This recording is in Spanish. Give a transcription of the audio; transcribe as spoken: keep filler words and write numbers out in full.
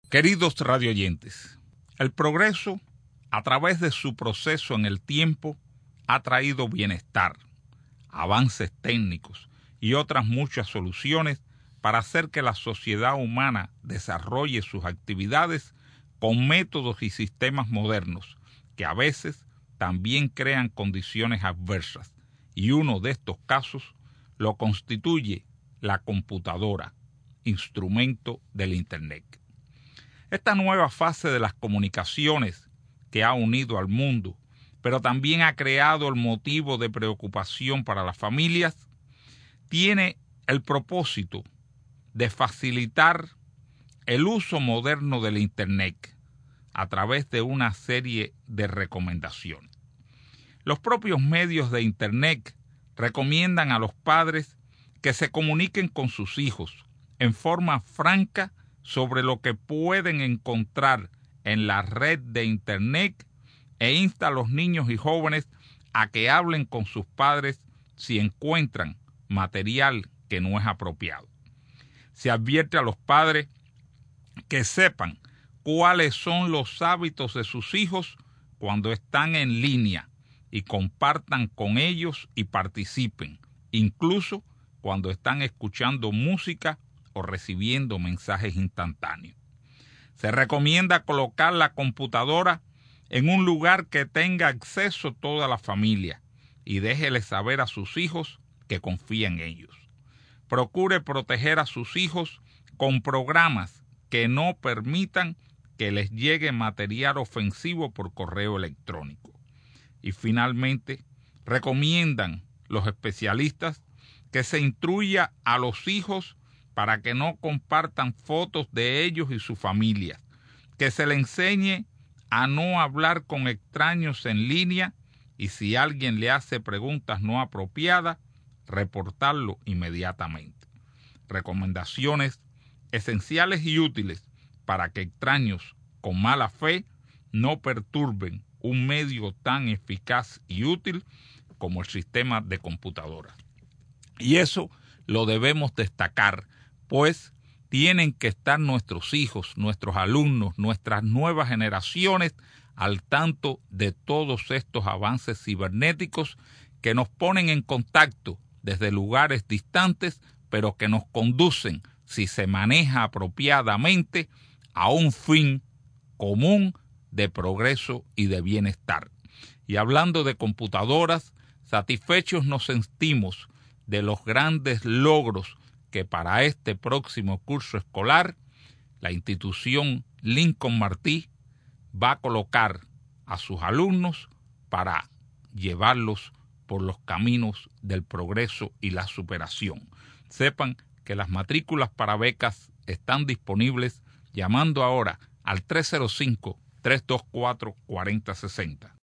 Queridos radioyentes, el progreso, a través de su proceso en el tiempo, ha traído bienestar, avances técnicos y otras muchas soluciones para hacer que la sociedad humana desarrolle sus actividades con métodos y sistemas modernos que a veces también crean condiciones adversas, y uno de estos casos lo constituye la computadora, instrumento del Internet. Esta nueva fase de las comunicaciones que ha unido al mundo, pero también ha creado el motivo de preocupación para las familias, tiene el propósito de facilitar el uso moderno del Internet a través de una serie de recomendaciones. Los propios medios de Internet recomiendan a los padres que se comuniquen con sus hijos en forma franca sobre lo que pueden encontrar en la red de Internet e insta a los niños y jóvenes a que hablen con sus padres si encuentran material que no es apropiado. Se advierte a los padres que sepan cuáles son los hábitos de sus hijos cuando están en línea y compartan con ellos y participen, incluso cuando están escuchando música o recibiendo mensajes instantáneos. Se recomienda colocar la computadora en un lugar que tenga acceso toda la familia y déjele saber a sus hijos que confía en ellos. Procure proteger a sus hijos con programas que no permitan que les llegue material ofensivo por correo electrónico. Y finalmente, recomiendan los especialistas que se instruya a los hijos para que no compartan fotos de ellos y sus familias, que se le enseñe a no hablar con extraños en línea y si alguien le hace preguntas no apropiadas, reportarlo inmediatamente. Recomendaciones esenciales y útiles para que extraños con mala fe no perturben un medio tan eficaz y útil como el sistema de computadora. Y eso lo debemos destacar, pues tienen que estar nuestros hijos, nuestros alumnos, nuestras nuevas generaciones al tanto de todos estos avances cibernéticos que nos ponen en contacto desde lugares distantes, pero que nos conducen, si se maneja apropiadamente, a un fin común de progreso y de bienestar. Y hablando de computadoras, satisfechos nos sentimos de los grandes logros que para este próximo curso escolar la institución Lincoln Martí va a colocar a sus alumnos para llevarlos por los caminos del progreso y la superación. Sepan que las matrículas para becas están disponibles llamando ahora al tres cero cinco, tres dos cuatro, cuatro cero seis cero.